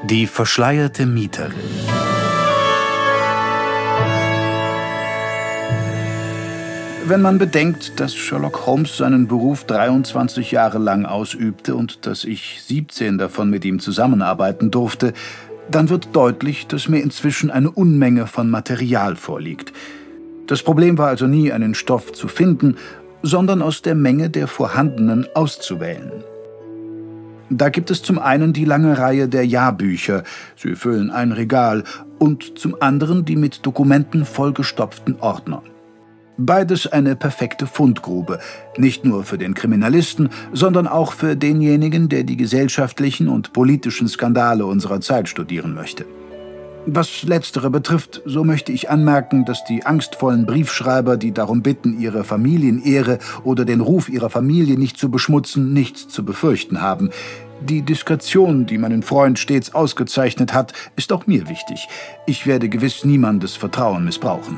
Die verschleierte Mieterin. Wenn man bedenkt, dass Sherlock Holmes seinen Beruf 23 Jahre lang ausübte und dass ich 17 davon mit ihm zusammenarbeiten durfte, dann wird deutlich, dass mir inzwischen eine Unmenge von Material vorliegt. Das Problem war also nie, einen Stoff zu finden, sondern aus der Menge der vorhandenen auszuwählen. Da gibt es zum einen die lange Reihe der Jahrbücher, sie füllen ein Regal, und zum anderen die mit Dokumenten vollgestopften Ordner. Beides eine perfekte Fundgrube, nicht nur für den Kriminalisten, sondern auch für denjenigen, der die gesellschaftlichen und politischen Skandale unserer Zeit studieren möchte. Was Letztere betrifft, so möchte ich anmerken, dass die angstvollen Briefschreiber, die darum bitten, ihre Familienehre oder den Ruf ihrer Familie nicht zu beschmutzen, nichts zu befürchten haben. Die Diskretion, die meinen Freund stets ausgezeichnet hat, ist auch mir wichtig. Ich werde gewiss niemandes Vertrauen missbrauchen.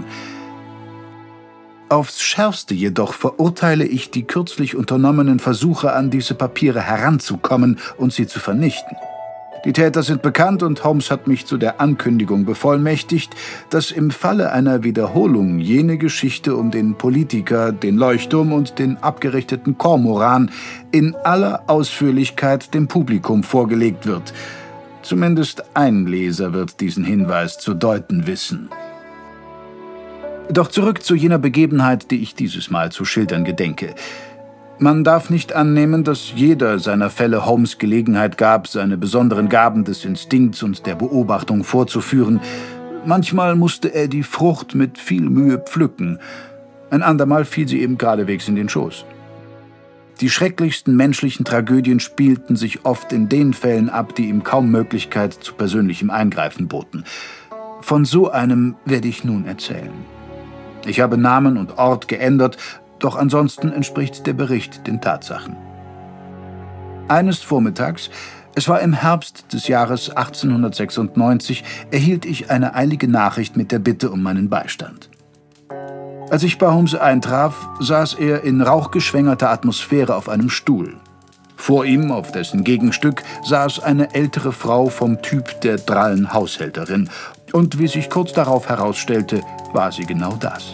Aufs Schärfste jedoch verurteile ich die kürzlich unternommenen Versuche, an diese Papiere heranzukommen und sie zu vernichten. Die Täter sind bekannt und Holmes hat mich zu der Ankündigung bevollmächtigt, dass im Falle einer Wiederholung jene Geschichte um den Politiker, den Leuchtturm und den abgerichteten Kormoran in aller Ausführlichkeit dem Publikum vorgelegt wird. Zumindest ein Leser wird diesen Hinweis zu deuten wissen. Doch zurück zu jener Begebenheit, die ich dieses Mal zu schildern gedenke. Man darf nicht annehmen, dass jeder seiner Fälle Holmes Gelegenheit gab, seine besonderen Gaben des Instinkts und der Beobachtung vorzuführen. Manchmal musste er die Frucht mit viel Mühe pflücken. Ein andermal fiel sie ihm geradewegs in den Schoß. Die schrecklichsten menschlichen Tragödien spielten sich oft in den Fällen ab, die ihm kaum Möglichkeit zu persönlichem Eingreifen boten. Von so einem werde ich nun erzählen. Ich habe Namen und Ort geändert, doch ansonsten entspricht der Bericht den Tatsachen. Eines Vormittags, es war im Herbst des Jahres 1896, erhielt ich eine eilige Nachricht mit der Bitte um meinen Beistand. Als ich bei Holmes eintraf, saß er in rauchgeschwängerter Atmosphäre auf einem Stuhl. Vor ihm, auf dessen Gegenstück, saß eine ältere Frau vom Typ der drallen Haushälterin. Und wie sich kurz darauf herausstellte, war sie genau das.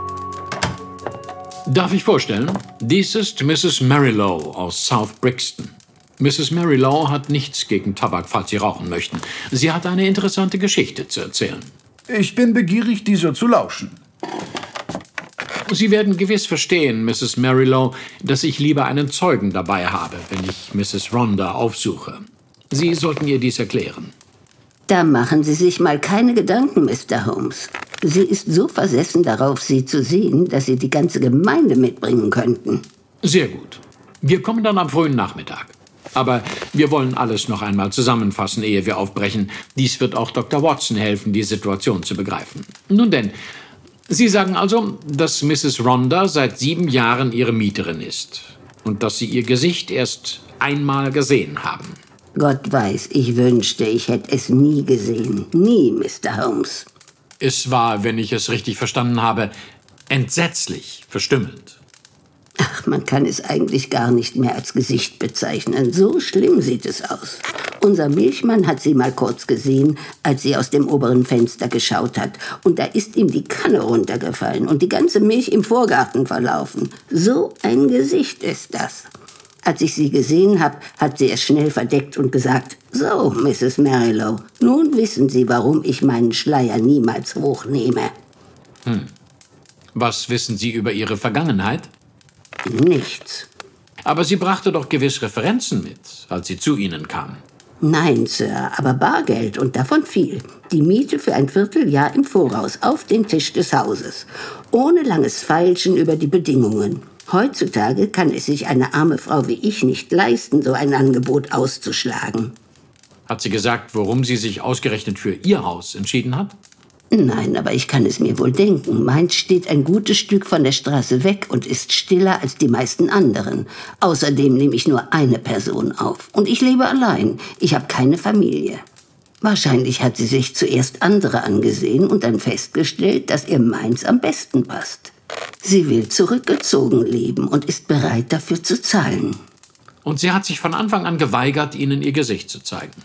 Darf ich vorstellen? Dies ist Mrs. Marilow aus South Brixton. Mrs. Marilow hat nichts gegen Tabak, falls Sie rauchen möchten. Sie hat eine interessante Geschichte zu erzählen. Ich bin begierig, dieser zu lauschen. Sie werden gewiss verstehen, Mrs. Marilow, dass ich lieber einen Zeugen dabei habe, wenn ich Mrs. Rhonda aufsuche. Sie sollten ihr dies erklären. Da machen Sie sich mal keine Gedanken, Mr. Holmes. Sie ist so versessen darauf, Sie zu sehen, dass Sie die ganze Gemeinde mitbringen könnten. Sehr gut. Wir kommen dann am frühen Nachmittag. Aber wir wollen alles noch einmal zusammenfassen, ehe wir aufbrechen. Dies wird auch Dr. Watson helfen, die Situation zu begreifen. Nun denn, Sie sagen also, dass Mrs. Rhonda seit 7 Jahren Ihre Mieterin ist und dass Sie ihr Gesicht erst einmal gesehen haben. Gott weiß, ich wünschte, ich hätte es nie gesehen. Nie, Mr. Holmes. Es war, wenn ich es richtig verstanden habe, entsetzlich verstümmelnd. Ach, man kann es eigentlich gar nicht mehr als Gesicht bezeichnen. So schlimm sieht es aus. Unser Milchmann hat sie mal kurz gesehen, als sie aus dem oberen Fenster geschaut hat. Und da ist ihm die Kanne runtergefallen und die ganze Milch im Vorgarten verlaufen. So ein Gesicht ist das. Als ich sie gesehen habe, hat sie es schnell verdeckt und gesagt, »So, Mrs. Marilow, nun wissen Sie, warum ich meinen Schleier niemals hochnehme.« Was wissen Sie über Ihre Vergangenheit? »Nichts.« Aber sie brachte doch gewiss Referenzen mit, als sie zu Ihnen kam. »Nein, Sir, aber Bargeld und davon viel. Die Miete für ein Vierteljahr im Voraus auf den Tisch des Hauses. Ohne langes Feilschen über die Bedingungen. Heutzutage kann es sich eine arme Frau wie ich nicht leisten, so ein Angebot auszuschlagen.« Hat sie gesagt, warum sie sich ausgerechnet für Ihr Haus entschieden hat? »Nein, aber ich kann es mir wohl denken. Meins steht ein gutes Stück von der Straße weg und ist stiller als die meisten anderen. Außerdem nehme ich nur eine Person auf. Und ich lebe allein. Ich habe keine Familie.« Wahrscheinlich hat sie sich zuerst andere angesehen und dann festgestellt, dass ihr meins am besten passt. Sie will zurückgezogen leben und ist bereit, dafür zu zahlen. Und sie hat sich von Anfang an geweigert, Ihnen ihr Gesicht zu zeigen.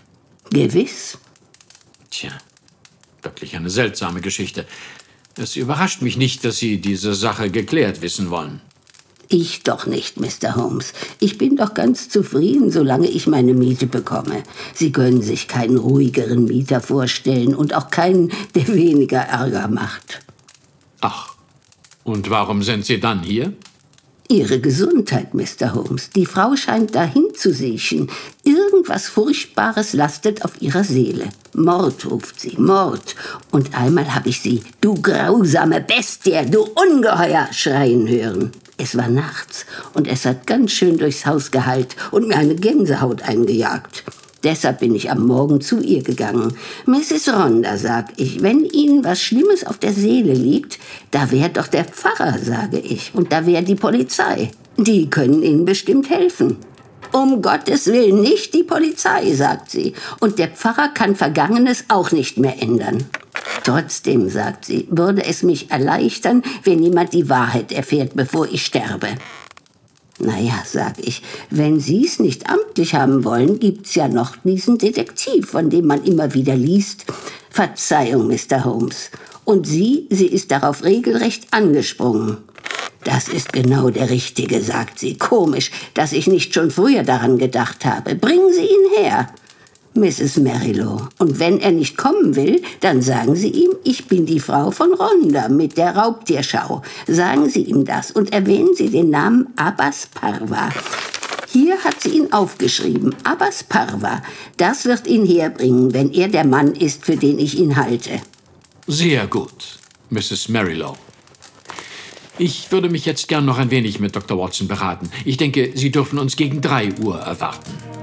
Gewiss. Tja, wirklich eine seltsame Geschichte. Es überrascht mich nicht, dass Sie diese Sache geklärt wissen wollen. Ich doch nicht, Mr. Holmes. Ich bin doch ganz zufrieden, solange ich meine Miete bekomme. Sie können sich keinen ruhigeren Mieter vorstellen und auch keinen, der weniger Ärger macht. Ach, und warum sind Sie dann hier? Ihre Gesundheit, Mr. Holmes. Die Frau scheint dahin zu siechen. Irgendwas Furchtbares lastet auf ihrer Seele. Mord, ruft sie, Mord. Und einmal habe ich sie, du grausame Bestie, du Ungeheuer, schreien hören. Es war nachts und es hat ganz schön durchs Haus gehallt und mir eine Gänsehaut eingejagt. Deshalb bin ich am Morgen zu ihr gegangen. Mrs. Rhonda, sag ich, wenn Ihnen was Schlimmes auf der Seele liegt, da wär doch der Pfarrer, sage ich, und da wär die Polizei. Die können Ihnen bestimmt helfen. Um Gottes Willen nicht die Polizei, sagt sie, und der Pfarrer kann Vergangenes auch nicht mehr ändern. Trotzdem, sagt sie, würde es mich erleichtern, wenn jemand die Wahrheit erfährt, bevor ich sterbe. Naja, sag ich, wenn Sie's nicht amtlich haben wollen, gibt's ja noch diesen Detektiv, von dem man immer wieder liest. Verzeihung, Mr. Holmes. Und sie ist darauf regelrecht angesprungen. Das ist genau der Richtige, sagt sie. Komisch, dass ich nicht schon früher daran gedacht habe. Bringen Sie ihn her. Mrs. Merrilow. Und wenn er nicht kommen will, dann sagen Sie ihm, ich bin die Frau von Rhonda mit der Raubtierschau. Sagen Sie ihm das und erwähnen Sie den Namen Abbas Parva. Hier hat sie ihn aufgeschrieben. Abbas Parva. Das wird ihn herbringen, wenn er der Mann ist, für den ich ihn halte. Sehr gut, Mrs. Merrilow. Ich würde mich jetzt gern noch ein wenig mit Dr. Watson beraten. Ich denke, Sie dürfen uns gegen 3 Uhr erwarten.